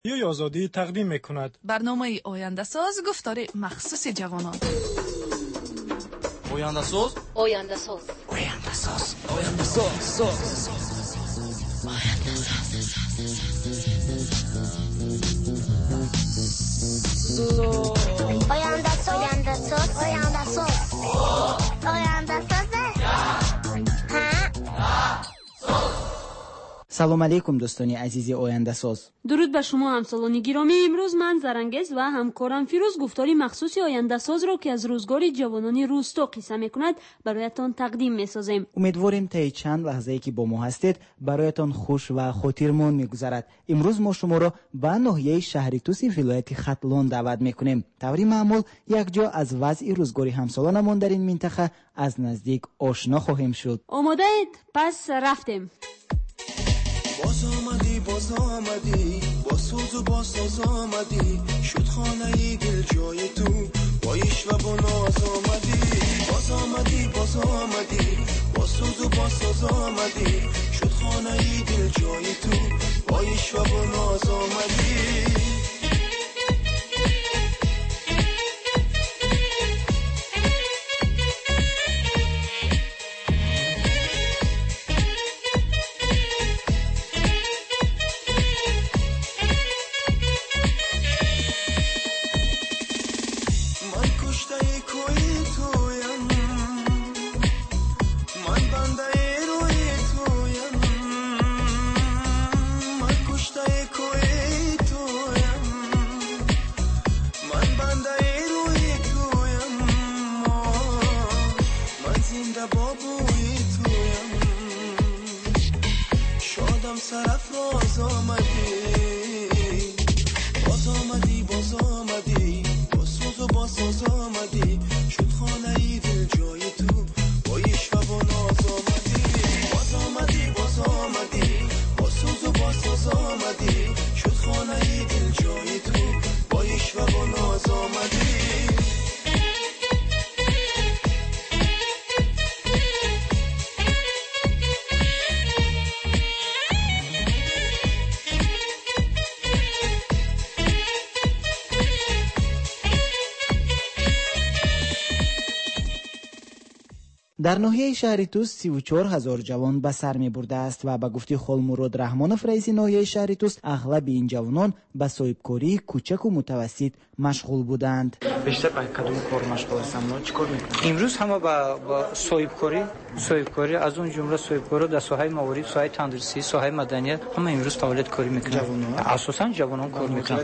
رادیوی آزادی تقدیم می‌کند. برنامه آینده ساز گفتار مخصوص جوانان. آینده ساز. آینده ساز. آینده ساز. آینده ساز. آینده ساز. آینده ساز. آینده ساز. آینده ساز. سلام علیکم دوستانی عزیزی آینده ساز. درود به شما همسالان گرامی. امروز من زرنگز و همکارم فیروز گفتاری مخصوص آینده ساز را که از روزگار جوانان روستا قصه میکند برایتان تقدیم میسازیم. امیدواریم تا چند لحظه‌ای که با ما هستید برایتان خوش و خاطرمون میگذرد. امروز ما شما را به ناحیه شهر توس ولایت ختلان دعوت میکنیم. طوری معمول یک جا از وضع روزگاری همسالانمون در این منطقه از نزدیک آشنا خواهیم شد. آماده اید؟ پس رفتیم. باز آمدی با سوز و با ساز آمدی شد خانه دل جای تو با عشق و با ناز آمدی باز آمدی با سوز و با ساز آمدی شد خانه دل جای تو با عشق و با ناز آمدی در ناحیه شهر توس 34,000 جوان به سر می برده است و به گفته خالمراد رحمانов رئیس ناحیه شهر توس اغلب این جوانان به صاحبکاری کوچک و متوسط مشغول بودند. بیشتر به کدوم کار مشغول هستند؟ چیکار میکنند؟ امروز همه با صاحبکاری از اون جمله صاحبکاری در ساحه موارد، ساحه تندرسی، ساحه مدنیت همه امروز فعالیت کاری میکنند. جوانان اساسا جوانان کار میکنند.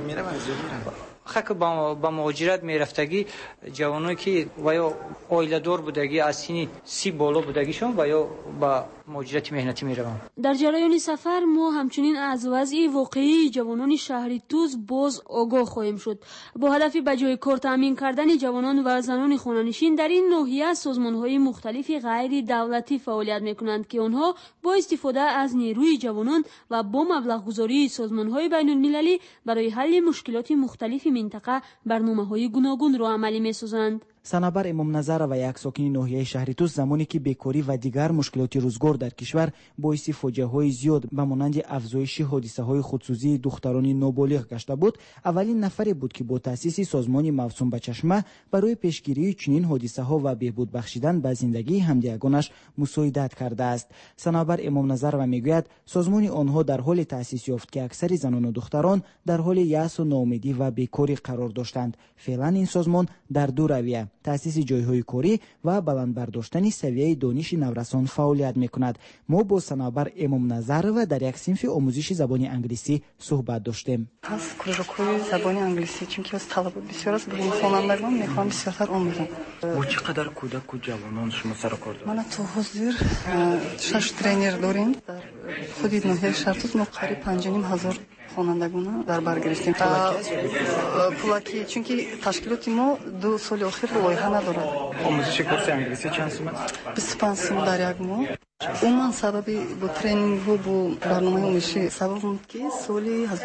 خک با مهاجرت میرفتگی جوانایی که و یا عائله دار بودگی از سن 30 بالا بودگیشون و یا با مهاجرت مهنتی میروند. در جریان سفر ما همچنین از وضع واقعی جوانان شهر توس باز آگاه خواهیم شد. با هدف به جای کار تامین کردن جوانان و زنان خانه‌نشین در این ناحیه سازمان‌های مختلف غیر دولتی فعالیت می‌کنند که آنها با استفاده از نیروی جوانان و با مبلغ‌گذاری سازمان‌های بین‌المللی برای حل مشکلات مختلف منطقه برنامه‌های گوناگون را عملی می‌سازند. صنابر امام نظر و یک ساکن ناحیه شهر توس زمانی که بیکاری و دیگر مشکلات روزگار در کشور باعث فاجعه‌های زیاد به مانند افزایش حادثه‌های خودسوزی دختران نابالغ گشته بود، اولین نفری بود که با تأسیس سازمان موسوم به چشمه برای پیشگیری چنین حادثه‌ها و بهبود بخشیدن به زندگی همدیگانش مساعدت کرده است. صنابر امام نظر و میگوید سازمان آنها در حال تأسیس یافت که اکثر زنان و دختران در حال یأس و ناامیدی و بیکاری قرار داشتند. فعلا این سازمان در دو رویه تأسیس جایهای کاری و بلند برداشتن سویه دانش نورسان فعالیت میکند. ما با صنابر امام نظر و در یک صنف آموزش زبان انگلیسی صحبت داشتیم. از کورس‌های زبان انگلیسی چون که از طلبات بسیار است به خوانندگان میخوام بسیارتر آموزم. با چقدر کودک و جوانان شما سر کار دارید؟ ما تا حاضر 6 ترینر داریم. در خود ناحیه شهر توس ما قریب 5,500 خوانندگان در بر گرفتیم. پولاکی چون که تشکیلات ما 2 سال اخیر لایحه ندارد. آموزش کورس انگلیسی چند سوم؟ 25 سوم در یک ماه. عموما سببی با ترینینگ و با برنامه آموزشی سبب بود که سال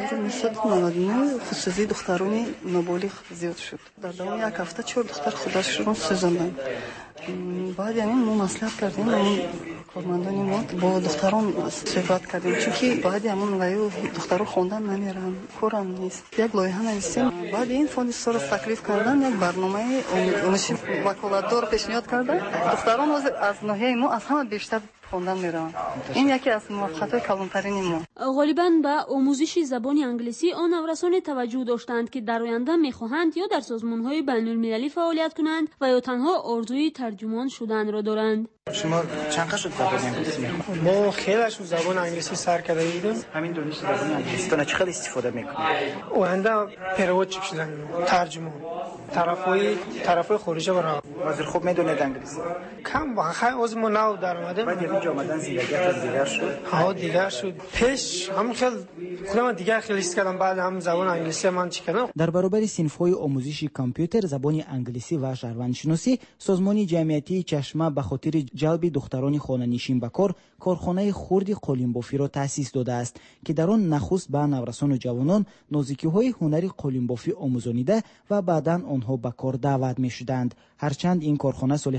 1999 خودسوزی دختران نابالغ زیاد شد. در دوام یک هفته 4 دختر خودشون سوزاندند. بعد یعنی ما مصلحت کردیم کارمندان ما با دختران صحبت کردیم چون بعد همون وایو دخترها خوندن نمیرن کارم نیست یک لایحه نوشتیم بعد این فوند صرف تکلیف کردن یک برنامه اونشی وکالتدار پیشنهاد کردن دختران از ناحیه ما از همه بیشتر خوندن میرن این یکی از موفقیت‌های کلانترین ما غالباً به آموزش زبان انگلیسی آن نورسان توجه داشتند که در آینده میخواهند یا در سازمان‌های بین‌المللی فعالیت کنند و یا تنها آرزوی ترجمان شدن را دارند. شما چند قش زبان انگلیسی میخونید؟ ما خیلیش زبان انگلیسی سر کرده بودیم. همین دانش زبان انگلیسی تو چقدر استفاده میکنید؟ آینده پرودچیک شدن ترجمان طرفای خارجی برای وزیر خوب میدونید انگلیسی؟ کم خیلی از ما نو در اومده بعد اینجا آمدن زندگیتون دیگر شد؟ ها دیگر شد پیش هم خیلی خودم دیگر خیلی است کردم بعد هم زبان انگلیسی من چی کردم. در برابر صنف‌های آموزشی کامپیوتر زبان انگلیسی و شهروندشناسی سازمان جمعیتی چشمه به خاطر جلب دختران خانه‌نشین به کارخانه خرد قالین‌بافی را تأسیس داده است که در آن نخست به نورسان و جوانان نازکی‌های هنری قالین‌بافی آموزانیده و بعداً آنها به کار دعوت می‌شدند. هرچند این کارخانه سال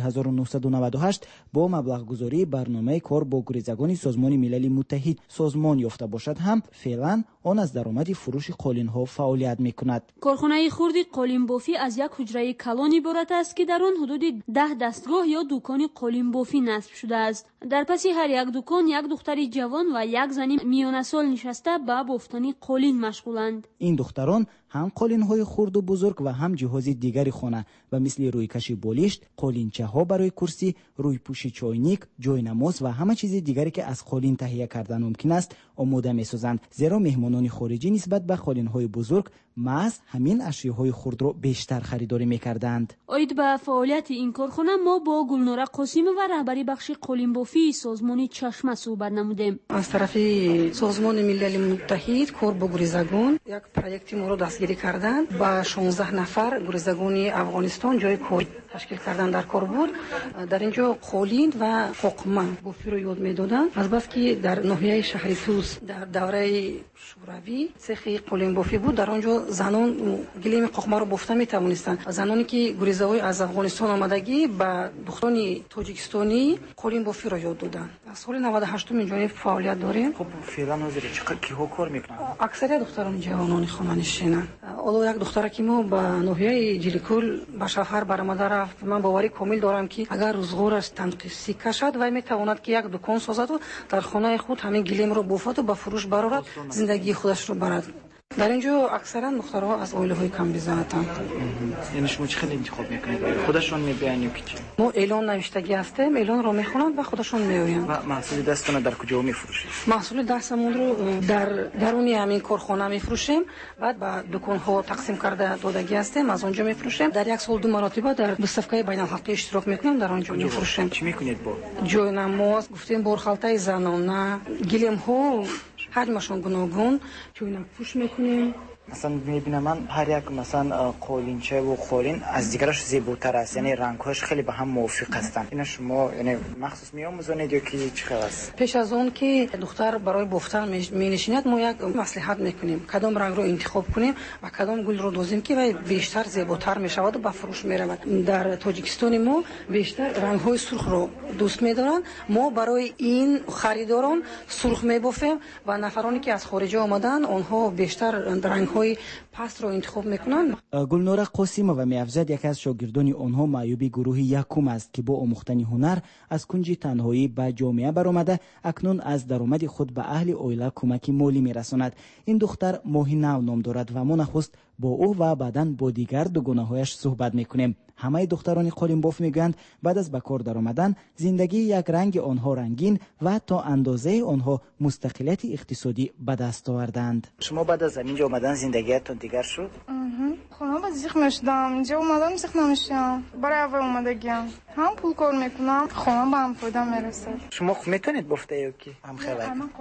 1998 با مبلغ‌گذاری برنامه کار با گریزگان سازمان ملل متحد سازمان یافته باشد هم فعلا آن از درآمد فروش قالین‌ها فعالیت می‌کند. کارخانه خرد قالین‌بافی از یک حجره کلان عبارت است که در آن حدود 10 دستگاه یا دکان قالین‌بافی نصب شده است. در پس هر یک دکان یک دختر جوان و یک زن میانه سال نشسته به بافتن قالین مشغولند. این دختران هم قالین‌های خرد و بزرگ و هم جهاز دیگری خانه و مثل رویکش بالشت، قالینچه‌ها برای کرسی، رویپوش چاینیک، جاینماز و همه چیز دیگری که از قالین تهیه کردن ممکن است آماده می‌سازند. زیرا مهمانان خارجی نسبت به قالین‌های بزرگ محض همین اشیاءهای خرد را بیشتر خریداری می‌کردند. اید به فعالیت این کارخانه ما با گلنوره قاسمی و رهبری بخش قالین‌بافی سازمان چشمه صحبت نمودیم. از طرف سازمان ملل متحد کار با گریزگان یک پروژه ما را دستگیری کردند با 16 نفر گریزگان افغانستان جای کار تشکیل کردن در کار بود. در اینجا قالین و ققمه بافی رو یاد میدادن. از بس که در ناحیه شهر توس در دوره شوروی سخت قالین بافی بود در آنجا زنان گلیم ققمه رو بافته میتوانستند. زنانی که گریزهای از افغانستان آمدگی به دختران تاجیکستانی قالین بافی رو یاد دادن. از سال 98 اینجا فعالیت داریم. خب فعلا حاضر چقدر کیها کار میکنن؟ اکثر دختران جوانان خانه‌نشینن. حالا یک دختر که ما به ناحیه جلیکول به شهر برآمده رفت من باوری کامل دارم که اگر روزگارش تنقیصی کشد و میتواند که یک دکان سازد و در خانه خود همین گلیم رو بافد و به فروش برآورد زندگی خودش رو برد. در اینجا اکثرا دخترها از عائله‌های کم بزاعتند. یعنی شما چه خیلی انتخاب میکنید؟ خودشون میبینید که ما اعلان نوشتگی هستیم، اعلان رو میخونند و خودشون میآیند. و محصول دستتون در کجا میفروشید؟ محصول دستمون رو در درون همین کارخانه میفروشیم، بعد به دکان‌ها تقسیم کرده دادگی هستیم، از اونجا میفروشیم. در یک سال 2 مرتبه در مصرف‌های بین‌الحقی اشتراک میکنیم، در اونجا میفروشیم. چی میکنید با؟ جاینماز، گفتیم بورخالتای زنانه، گلیم‌ها حجمشون گوناگون چون پوش میکنیم. مثلا میبینم من هر یک مثلا قالینچه و قالین از دیگرش زیباتر است، یعنی رنگ‌هاش خیلی به هم موافق هستند. اینا شما یعنی مخصوص میآموزونید یا کی چه است؟ پیش از اون که دختر برای بافتن می‌نشیند ما یک مصلحت میکنیم کدام رنگ رو انتخاب کنیم و کدام گل رو دوزیم که بیشتر زیباتر میشود و به فروش میرود. در تاجیکستان ما بیشتر رنگ‌های سرخ رو دوست می‌دارن. ما برای این خریداران سرخ می‌بافیم و نفرانی که از خارج آمدن آنها بیشتر رنگ‌های پست رو انتخاب میکنن. گلنوره قاسمова میافزد یکی از شاگردان آنها معیوب گروه یکم است که با آموختن هنر از کنج تنهایی به جامعه برآمده اکنون از درآمد خود به اهل عائله کمک مالی میرساند. این دختر ماهینو نام دارد و ما نخست با او و بعداً با دیگر دوگانه‌هایش صحبت میکنیم. همه دختران قالین‌باف میگویند بعد از به کار درآمدن زندگی یک رنگ آنها رنگین و تا اندازه آنها مستقلیت اقتصادی به دست آوردند. شما بعد از اینجا آمدن زندگیتون دیگر شد؟ خونه با زیخ میشدم، اینجا اومدم زیخ نمیشم. برای اول اومدگیم هم پول کار میکنم، خونه با هم فایده میرسه. شما میتونید بافته یا کی؟ هم خیلی.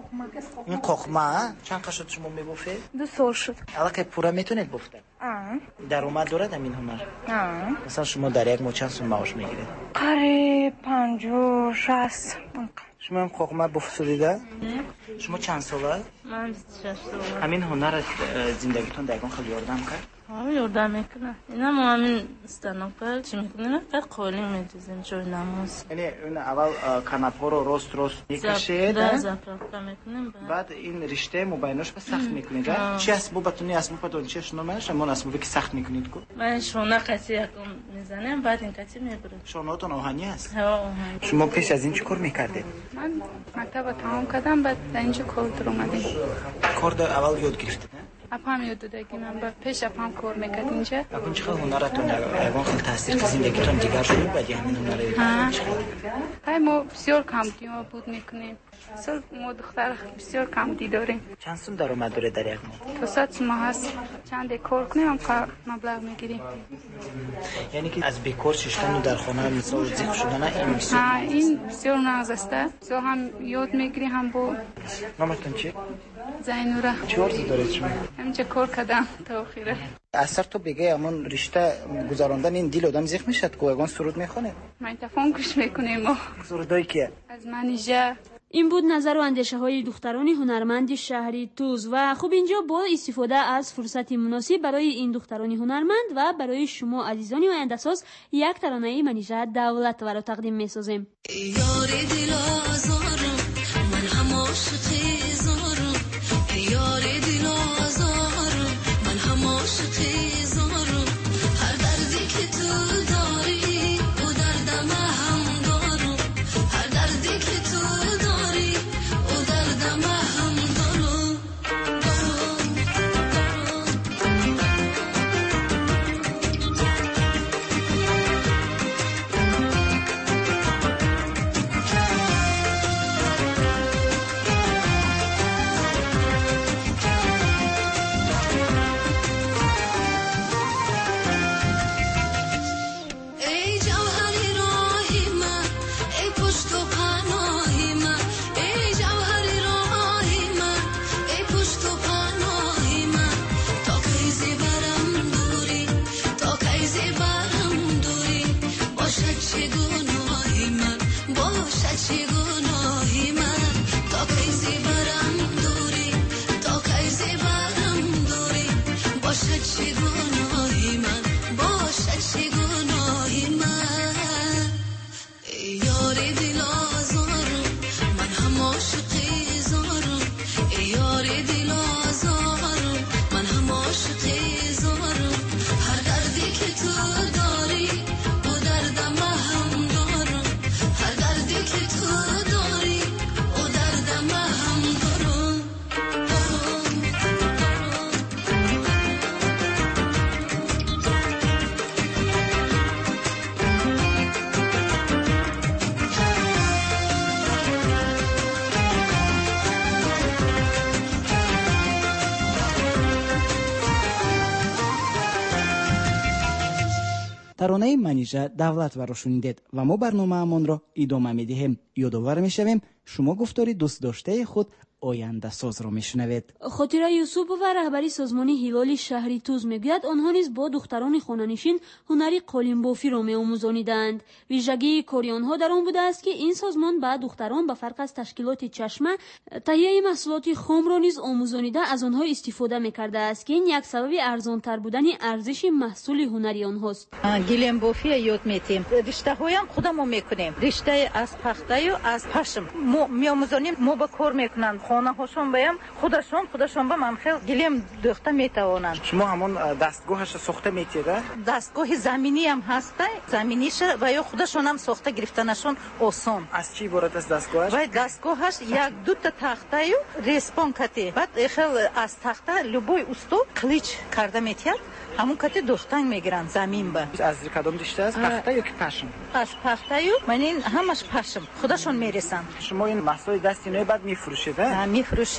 این ققمه چند قشت شما میبافید؟ 2 سال شد. الان پورا میتونید بافته؟ درآمد دارد همین هنر؟ مثلا شما در یک ماه چند سوم معاش میگیرید؟ قریب 50 60. شما هم قوقمه بفسودیده؟ شما چند ساله؟ من 26 ساله. همین هنر زندگیتون دیگه خیلی یاردم کرد؟ یاردم میکنه. اینا ما همین استانوپل چی میکنیم؟ فقط قالی میدوزیم جای نماز. یعنی اون اول کاناپه رو راست میکشید. زاپراپا میکنیم. بعد این رشته مبیناش به سخت میکنید. چی اسبابتونی اسبابتون چی شما شما اسبابی که سخت میکنید کو؟ من شونه قطعی یکم میزنم بعد این قطعی میبرم. شونهاتون آهنی است؟ ها آهنی. شما پیش از این چی کار میکردید؟ من مکتب تمام کردم بعد اینجا کار در اومدیم. کار اول یاد گرفتید؟ اپام یاد دادگی من با پیش اپام کار میکرد اینجا. اپام چقدر هنرتون ایوان خیلی تاثیر که زندگیتون دیگر شد بعد همین هنر های ما بسیار کم دیما بود میکنیم. اصلا ما دختر بسیار کم دی داریم. چند سوم درآمد داره در یک ماه؟ 200 ماه هست. چند کار کنیم هم مبلغ میگیریم. یعنی که از بیکار ششتن در خانه مثلا زیخ شدن این بسیار این بسیار ناز است. تو هم یاد میگیری هم با نامتون چی؟ زینوره. چه عرض دارید شما؟ همینجا کار کردم تا آخره. اثر تو بگه همون رشته گذراندن این دل آدم زیخ میشد که اگان سرود میخونه؟ من تفاهم گوش میکنیم ما. سرودایی کیه؟ از منیژه. این بود نظر و اندیشه های دختران هنرمند شهری توز و خب اینجا با استفاده از فرصت مناسب برای این دختران هنرمند و برای شما عزیزان آینده ساز یک ترانه منیژه دولت را تقدیم می‌سازیم. یار دل آزارم من هم عاشقی زارم یار دل آزارم من هم عاشقی زارم هر دردی که تو داری او دردم هم دارم هر دردی که تو داری او دردم هم دارم ترانه منیژه دولت را شنیدید و ما برنامه‌مان را ادامه می‌دهیم. یادآور می‌شویم شما گفتاری دوست داشته خود آینده ساز را میشنوید. خاطره یوسف و رهبری سازمان هلال شهری توز میگوید آنها نیز با دختران خانه‌نشین هنری قالین بافی را می‌آموزانیدند. ویژگی کاری آنها در آن بوده است که این سازمان به دختران به فرق از تشکیلات چشمه تهیه محصولات خام را نیز آموزانیده از آنها استفاده می‌کرده است که این یک سبب ارزان‌تر بودن ارزش محصول هنری آنهاست. قالین بافی یاد می‌گیریم. رشته‌های هم خودمون می‌کنیم. رشته از پخته و از پشم می‌آموزانیم. ما با کار می‌کنند. خانه‌هاشون بیام خودشون به من خیلی گلیم دوخته میتوانند. شما همون دستگاهش ساخته میتیده؟ دستگاه زمینی هم هست، زمینیش و یا خودشون هم ساخته گرفتنشون آسان. از چی عبارت است دستگاهش؟ و دستگاهش یک دو تا تخته و ریسپون کتی بعد خیلی از تخته لبوی استو کلیچ کرده میتید همون کتی دوختن میگیرن زمین به. از کدام رشته است؟ پخته یا که پشم؟ از پخته و من این همش پشم خودشون میرسن. شما این محصول دستی نوی بعد میفروشید؟ میفروشیم.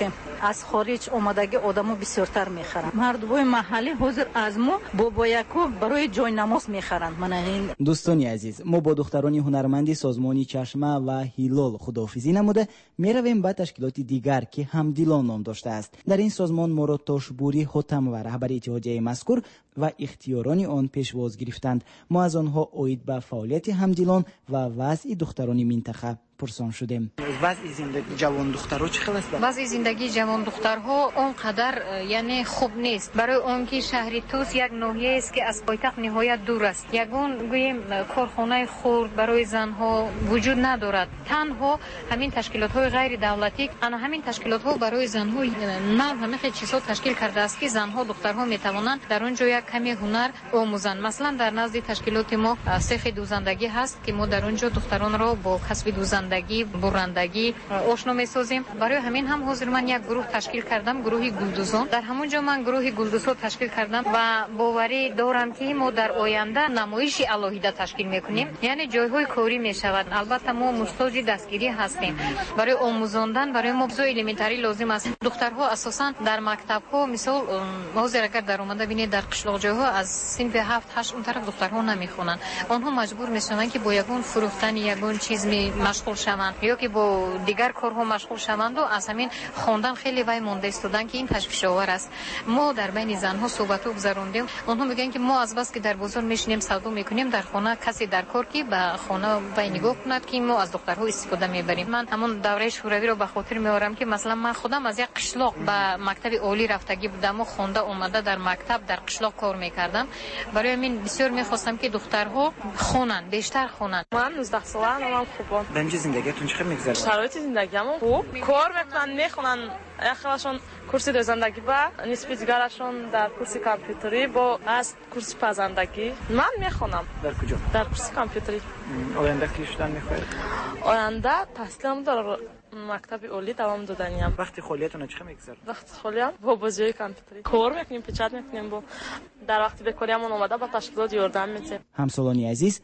از خارج اومدگی آدمو بسیارتر میخرن. مردمای محلی حاضر از ما بابایکو برای جای نماز میخرن. دوستان عزیز، ما با دختران هنرمند سازمان چشمه و هلال خداحافظی نموده میرویم به تشکیلات دیگر که همدلان نام داشته است. در این سازمان ما را تاشبوری حاتم و رهبر اتحادیه مذکور و اختیاران آن پیشواز گرفتند. ما از آنها اوید به فعالیت همدلان و وضع دختران منطقه پرسان شدیم. وضع زندگی جوان دخترها چه خلاص؟ وضع زندگی جوان دخترها اونقدر یعنی خوب نیست. برای اون که شهر توس یک ناحیه است که از پایتخت نهایت دور است. یگان گوییم کارخانه خرد برای زنها وجود ندارد. تنها همین تشکیلات‌های غیر دولتی، همین تشکیلات‌ها برای زنها نه همه چیزها تشکیل کرده است که زنها دخترها میتوانند در اونجا یک کمی هنر آموزند. مثلا در نزد تشکیلات ما سیخ دوزندگی هست که ما در اونجا دختران را با کسب دوزندگی، برندگی آشنا می‌سازیم. برای همین هم حاضر من یک گروه تشکیل کردم، گروه گلدوزان. در همونجا من گروه گلدوزها تشکیل کردم و باوری دارم که ما در آینده نمایش الهیده تشکیل می‌کنیم. یعنی جای‌های کاری می‌شود. البته ما محتاج دستگیری هستیم. برای آموزاندن برای ما بزرگ الیمنتری لازم است. دخترها اساساً در مکتب‌ها مثال حاضر اگر در اومده ببینید در قشلاق جای‌ها از صنف 7 8 اون طرف دخترها نمی‌خوانند. آنها مجبور می‌شوند که با یگان فروختن یگان چیز مشغول شوند یا که با دیگر کارها مشغول شوند و از همین خواندن خیلی وای مونده ایستادن که این تشویش آور است. ما در بین زن‌ها صحبتو گذروندیم. آنها میگن که ما از بس که در بازار میشینیم سودا میکنیم در خانه کسی در کار که به خانه وای نگاه کند که ما از دخترها استفاده میبریم. من همون دوره شوروی رو به خاطر میارم که مثلا من خودم از یک قشلاق به مکتب عالی رفتگی بودم و خونده اومده در مکتب در قشلاق کار میکردم. برای من بسیار میخواستم که دخترها خونن، بیشتر خونن. من 19 سالم، خوبم. دنج زندگیتون چه میگذره؟ شرایط زندگیمون خوب، کار میکنن، میخونن، اخرشون کورس دوزندگی با نسبی دیگرشون در کورس کامپیوتری با از کورس پزندگی. من میخونم. در کجا؟ در کورس کامپیوتری. آینده کی شدن میخواید؟ آینده تحصیلم در مکتب عالی دوام دادنیم. وقتی خالیتون چه میگذره؟ وقتی خالیم با بازی کامپیوتری کار میکنیم، پیچت میکنیم. با در وقتی بکاریمون اومده با تشکیلات یاردم میدیم. همسالانی عزیز،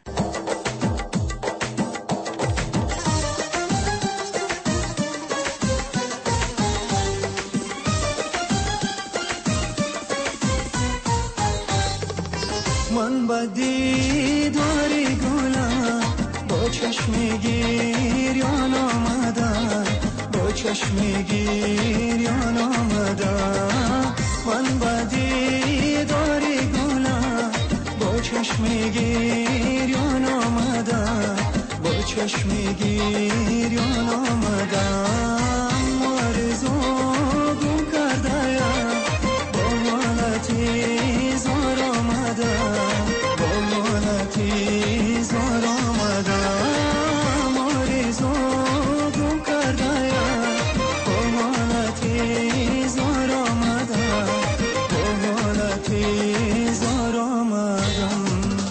من با دیدار گلم با چشم گریان آمدم، با چشم گریان آمدم. من با دیدار گلم با چشم گریان آمدم، با چشم گریان آمدم. آرزو گم کردم با حالتی زار آمدم، با حالتی زار آمدم. آرزو گم کردم با حالتی زار آمدم، با حالتی زار آمدم.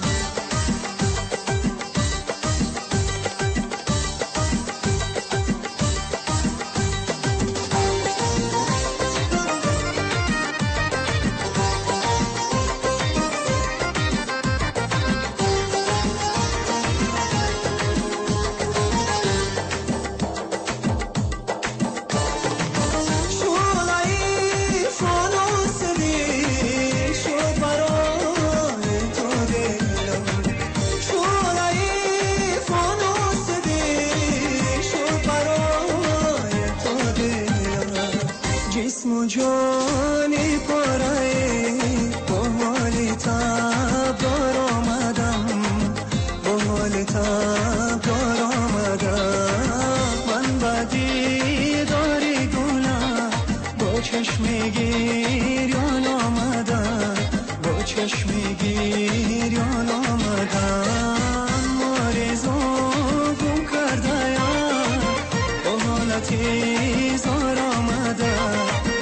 جانی پاره با حال تب دار آمدم، با حال تب دار آمدم. من با دیدار گلم با چشم گریان آمدم، با چشم گریان آمدم. آرزو گم کردم با حالتی زار آمدم،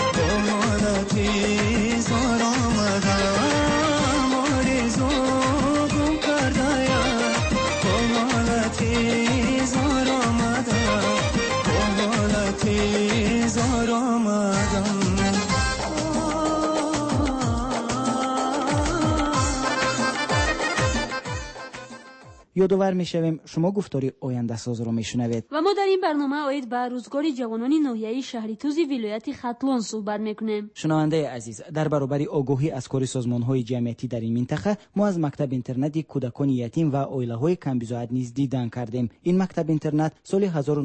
زار آمدم. آرزو گم کردم با حالتی زار آمدم، با حالتی زار آمدم. یادآور میشویم شما گفتاری آینده ساز را میشنوید و ما در این برنامه آید به روزگار جوانان ناحیه شهری توز ولایت ختلان صحبت میکنیم. شنونده عزیز، در برابر آگاهی از کار سازمان‌های جمعیتی در این منطقه ما از مکتب اینترنتی کودکان یتیم و عائله‌های کم بضاعت نیز دیدن کردیم. این مکتب اینترنت سال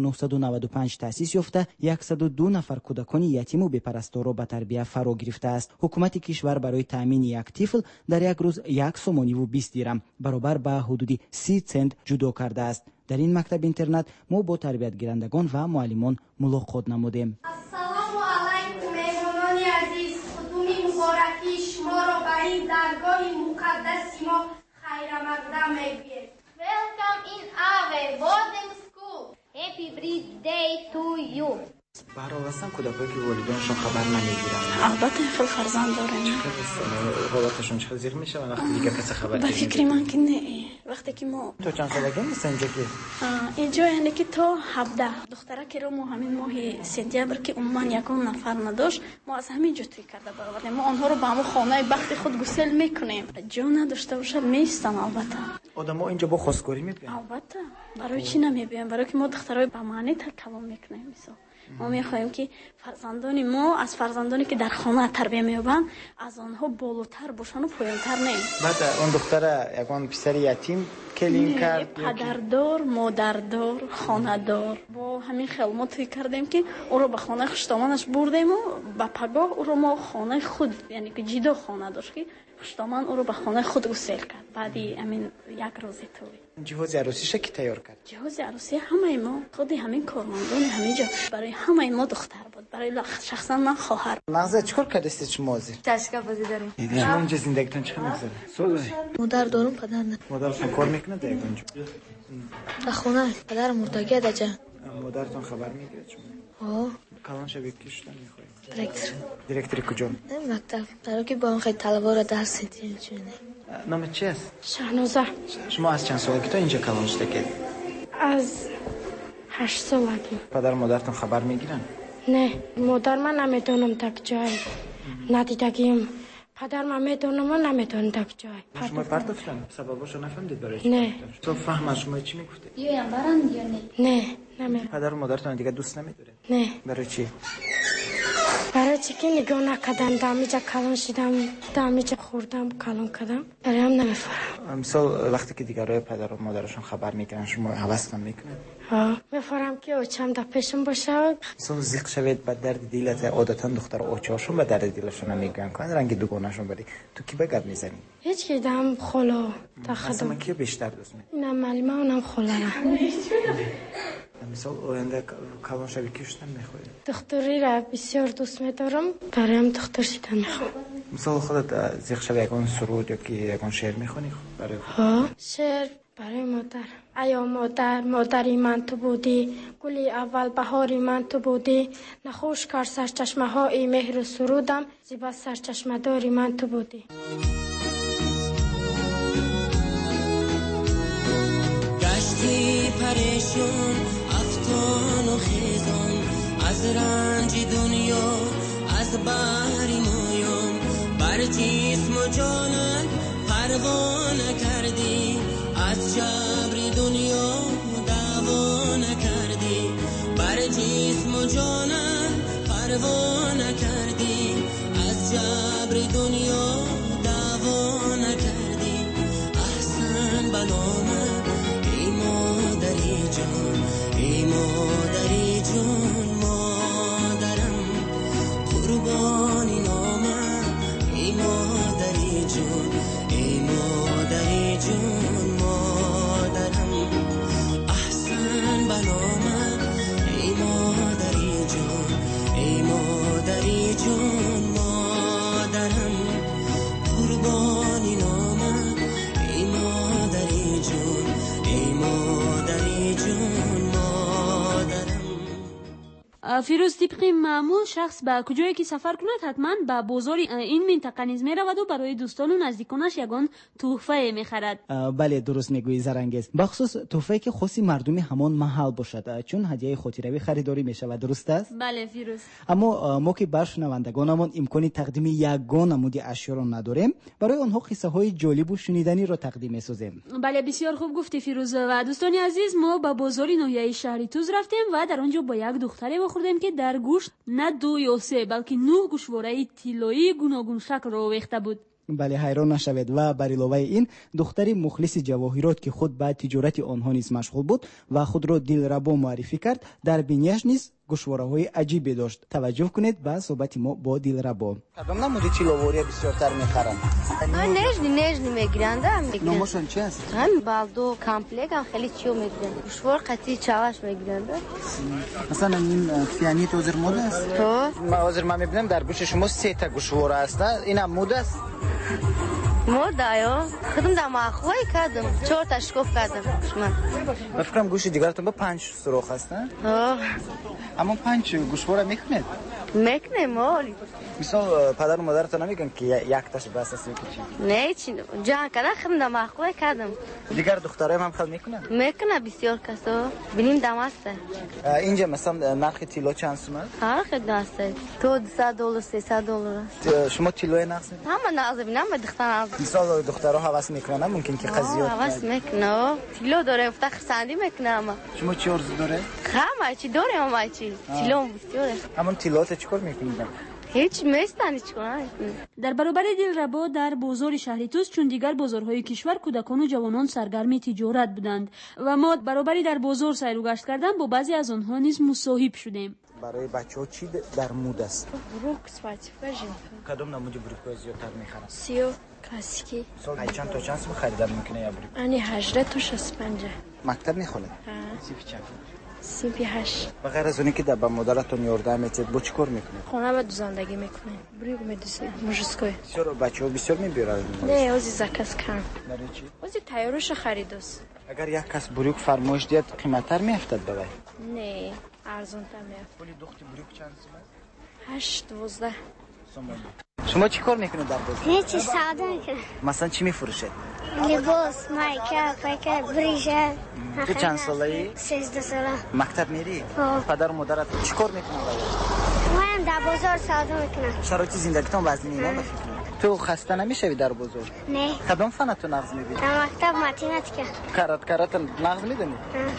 1995 تأسیس یافته 102 نفر کودکان یتیم و بی‌پرستار را به تربیت فرا گرفته است. حکومت کشور برای تامین یک طفل در یک روز 1 سومانی و 20 درم برابر به حدود 30 سنت جدا کرده است. در این مکتب اینترنت ما با تربیت گیرندگان و معلمان ملاقات نمودیم. السلام علیکم مهمانان عزیز، قدوم مبارکی شما را به این درگاه مقدس ما خیر مقدم میگویم. Welcome in our boarding school. Happy birthday to you. برای هستن کودکایی که والدینشون خبر نمیگیرن. البته خیلی فرزند داریم. حالتشون چه زیر میشه وقتی دیگه کسی خبر به فکر من که نه. وقتی که ما تو چند سالگی نیست اینجا که اینجا یعنی که تا 17 دختره که رو ما همین ماه سپتامبر که عموما یکون نفر نداشت ما از همین جا توی کرده برآوردیم. ما آنها رو به همون خانه بخت خود گسل میکنیم. جا نداشته باشه میستن. البته آدما اینجا با خواستگاری میبینن. البته برای چی نمیبینن؟ برای که ما دخترای به معنی کلام میکنیم. مثلا ما میخوایم که فرزندان ما از فرزندانی که در خانه تربیت مییابند از آنها بالاتر باشن و پایینتر نه. بعد اون دختر یگان پسر یتیم کلین کرد، پدردار، مادردار، خانه‌دار. با همین خیال ما توی کردیم که او رو به خانه خشتامانش بردیم و به پگاه او رو ما خانه خود یعنی که جدا خانه داشت که خشتامان او رو به خانه خود گسیل کرد. بعدی همین یک روزی توی جهاز عروسیش کی تیار کرد؟ جهاز عروسی همه ما خود همین کارمندان همه جا برای همه ما دختر بود. برای شخصا من خواهر. مغزت چیکار کردید شما موزی؟ تشکیل بازی داریم. شما اینجا زندگیتون چه میگذره؟ سوال. مادر دارم پدر نه. مادرتون کار میکنه در اونجا؟ در خونه پدر مردگی دجا. مادرتون خبر میگیره شما؟ کلان شبیه کیشتن میخوایی؟ دیرکتری کجا؟ مکتب. برای که با اون خیلی طلبا را درس میدیم چونه. نامت چی است؟ شهنازه. شما از چند سالگی تا اینجا کلان شده که؟ از 8 سالگی. پدر مادرتون خبر میگیرن؟ نه، مادر من نمیدونم تک جای ندیدگیم. پدر من میدونم و نمیدونم تک جای. شما پرتفتن؟ سبباشو نفهمدید برای چی؟ نه. تو فهم از شما چی میگفته؟ یا برند یا نه؟ نه، نمیرم. پدر و مادرتون دیگه دوست نمیداره؟ نه. برای چی؟ برای چی که نگاه نکردم دمیجا کلان شدم دمیجا خوردم کلان کردم برای هم نمیفرم. مثال وقتی که دیگرای پدر و مادرشون خبر میگیرن شما حوضتون میکنه؟ میفرم که اوچم در پیشم باشه. مثال زیق شوید به درد دیلت عادتا دختر اوچهاشون به درد دیلشون نمیگن کن رنگ دوگانشون بری تو کی بگرد میزنی؟ هیچ که دم خلا اصلا من کی بیشتر دوست می؟ اینم معلمه اونم خلا را. مثال آینده کلان شوی کیشتن میخوایی؟ دختری را بسیار دوست میدارم برایم دختر شدن میخوام. مثال خودت زیق شوی یکان سرود یا که یکان شعر میخونی؟ برای شعر برای مادر. ایا مادر، مادری من تو بودی، گلی اول بهاری من تو بودی، نخوش کار سرچشمه های مهر و سرودم، زیبا سرچشمه داری من تو بودی. گشتی پریشون افتان و خیزان از رنج دنیا از بحری مایان بر جسم و جانم پروا نکردی از جبر دنیا دعوا نکردی بر جسم و جانم پروا نکردی از جبر دنیا دعوا نکردی احسن بنامه ای مادری جان ای مادری جان مادرم قربانی نامه ای مادری جان ای مادری جان مادرم احسن بنامه ای مادری جان ای مادری جان مادرم قربانی نامه ای مادری جان ای مادری جان مادرم. فیروز، طبق معمول شخص به کجایی که سفر کند حتما به بازار این منطقه نیز میرود و برای دوستان و نزدیکانش یگان تحفه میخرد. بله درست میگویی زرانگیز، بخصوص تحفه‌ای که خاصی مردم همان محل باشد، چون هدیه خاطروی خریداری میشود. درست است؟ بله فیروز. اما ما که بر شنوندگانمون امکانی تقدیم یگان نمودی اشیا را نداریم، برای آنها قصه های جالب و شنیدنی را تقدیم می‌سازیم. بله بسیار خوب گفتی فیروز. و دوستان عزیز، ما به بازار ناحیه شهری توز رفتیم و در آنجا با یک دختری بخوردیم که در گوشت نه 2 یا 3 بلکه 9 گوشواره طلایی گوناگون شکل را آویخته بود. بله حیران نشوید. و بر علاوه این دختری مخلص جواهرات که خود به تجارت آنها نیز مشغول بود و خود را دلربا معرفی کرد، در بینیش نیز گوشواره‌های عجیبی داشت. توجه کنید به صحبت ما با دلربا. کدام نمودی چیلووری بسیارتر میخرن؟ نجنی میگیرن. نموشون چی هست؟ هم بالدو کامپلکس هم خیلی چیو میگیرن. گوشوار قطعی چاواش میگیرن. مثلا این فیانی توزر مود است؟ ما میبینم در گوش شما 3 تا گوشواره است. اینم مود است؟ مودايو خدم دم اخوي کردم 4 تا شکوف کردم. من فکرم گوش دیگرتون با 5 سوراخ هستن. اما 5 گوشواره میکنید؟ میکنه مالی. مثلا پدر و مادرتون نمیگن که یک تاش بس است میکنی؟ نه چی جان کردم خدم دم اخوي کردم. دیگر دخترای هم خیلی میکنن؟ میکنه بسیار کسا ببینیم دم است. اینجا مثلا نرخ طلا چند سومه؟ خیلی است. تو $200 $300. شما طلای نقص میکنید؟ هم نقص ببینم دختران. مثلا دخترها هوس میکنن ممکن که قضیه هوس میکنه. طلا داره افتخار سندی میکنه. اما شما چی آرزو داره؟ خما چی داره اما چی طلا بسیاره. همون طلات چیکار میکنید؟ هیچ میستانی چیکار. در برابر دلربا در بازار شهری توز چون دیگر بازارهای کشور کودکان و جوانان سرگرم تجارت بودند و ما برابری در بازار سیر و گشت کردن با بعضی از آنها نیز مصاحب شدیم. برای بچه‌ها چی در مود است؟ بروک سپاتیفاژن. کدام نمودی بروک زیادتر میخرن؟ سیو کلاسیکی. سال چند تا چند سو خریدار میکنه یا بروک؟ انی 18 تا 65. مکتب میخونه؟ سیپی چند؟ سیپی 8. بغیر از اونی که در با مادرتون یارده میتید با چی کار میکنید؟ خونه و دوزندگی میکنیم. بروک میدوسه مجسکوی. چرا بچه‌ها بسیار میبرن؟ نه اوزی زکاس کم. برای چی؟ اوزی تایروش خریدوس. اگر یک کس بروک فرمایش دید قیمت‌تر میافتد برای؟ نه ارزان تر میافت. پول دختر بروک چند سومه؟ 8 12. شما چی کار میکنید در بازار؟ هیچی ساده میکنم. مثلا چی میفروشید؟ لباس، میکاپ، بریژه. تو چند ساله‌ای؟ 13 ساله. مکتب میری؟ پدر و مادرت چی کار میکنن باید؟ من در بازار ساده میکنم. شرایط زندگیتون وزنی نه؟ تو خسته نمیشوی در بازار؟ نه. کدام فنتو نقض میبینی؟ در مکتب متیناتیکا. کرات نقض میدونی؟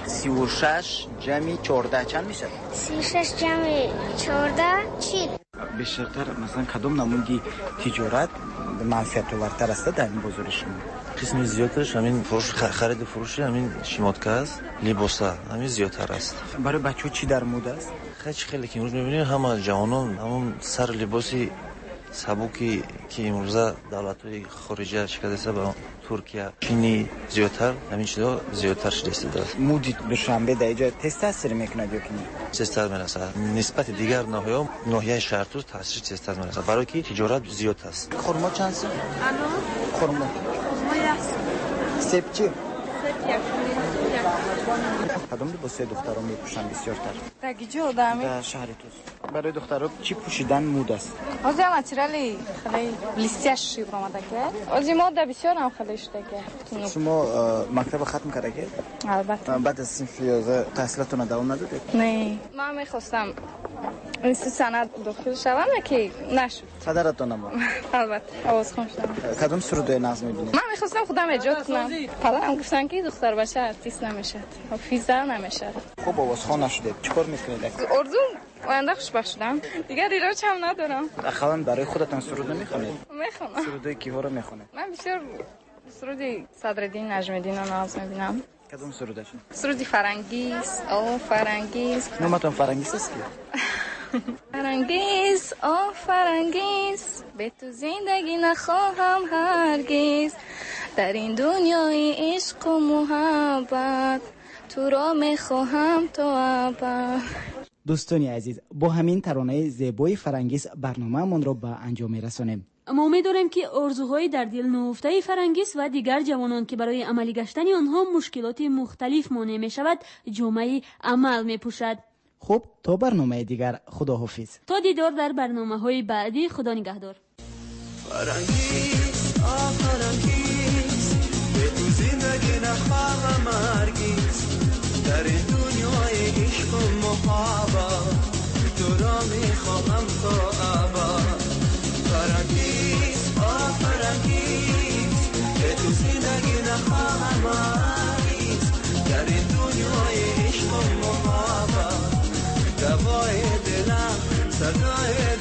36 جمعی 14 چند میشه؟ 36 جمعی 14 40. بیشتر مثلا کدام نمودی تجارت منفعت آورتر است در این بازار شما؟ قسم زیادش همین فروش خرید فروش همین شیماتکا است، لباسا همین زیادتر است. برای بچه‌ها چی در مود است؟ خیلی که امروز می‌بینید همه جوانان همون سر لباسی سبوکی که امروزه دولت‌های خارجی شکسته با ترکیه چینی زیادتر همین چیزا زیادتر شده است. مودی دوشنبه در اینجا تست تاثیر میکنه یا کنی؟ تستر میرسه نسبت دیگر ناحیه شهر توز تاثیر تستر میرسه برای که تجارت زیاد است. خرما چند سو؟ خرما سیب چی؟ کدام لباسای دخترها میپوشن بسیارتر؟ رگیجو دامی؟ در شهر توز. برای دخترها چی پوشیدن مود است؟ اوزی ناتورالی خیلی لیستیش شیب آمده که. اوزی ماده بسیار هم خیلی شده که. شما مکتب ختم کرده که؟ البته. بعد از صنف 11 تحصیلاتون ادامه ندادید؟ نه. من میخواستم این سند دکتر شوم که نشد. پدرتون هم؟ البته. آواز خون شدم. کدام سرودای نغز میبینید؟ من میخواستم خودم ایجاد کنم. پدرم گفتن که دختر باشه آرتیست نمیشه. فیزر نمیشه. خب آواز خون نشده. چیکار میکنید؟ اردو آینده خوشبخت شدم. دیگه ریلاچ هم ندارم. اخوان برای خودتون سرود نمیخونید؟ میخونم. سرودای کیها رو میخونید؟ من بسیار سرودی صدرالدین نجم‌الدین رو ناز میبینم. کدوم سرودش؟ سرودی فرنگیز، او فرنگیز. نامتون فرنگیز است که؟ فرنگیز، او فرنگیز، به تو زندگی نخواهم هرگز، در این دنیای عشق و محبت، تو را میخواهم تا ابد. دوستانی عزیز، با همین ترانه زیبای فرنگیز برنامه‌مان را به انجام می‌رسانیم. ما امیدواریم که آرزوهای در دل نهفته فرنگیز و دیگر جوانان که برای عملی گشتن آنها مشکلات مختلف مانع می شود جامعه عمل می پوشد. خب تا برنامه دیگر، خداحافظ. تا دیدار در برنامه‌های بعدی. خدا نگهدار. فرنگیز فرنگیز به تو زندگی نخواهم هرگز در این دنیای عشق و محبت تو را میخواهم تا ابد فرنگیز فرنگیز به تو زندگی نخواهم هرگز در این دنیای عشق و محبت دوای دلم صدای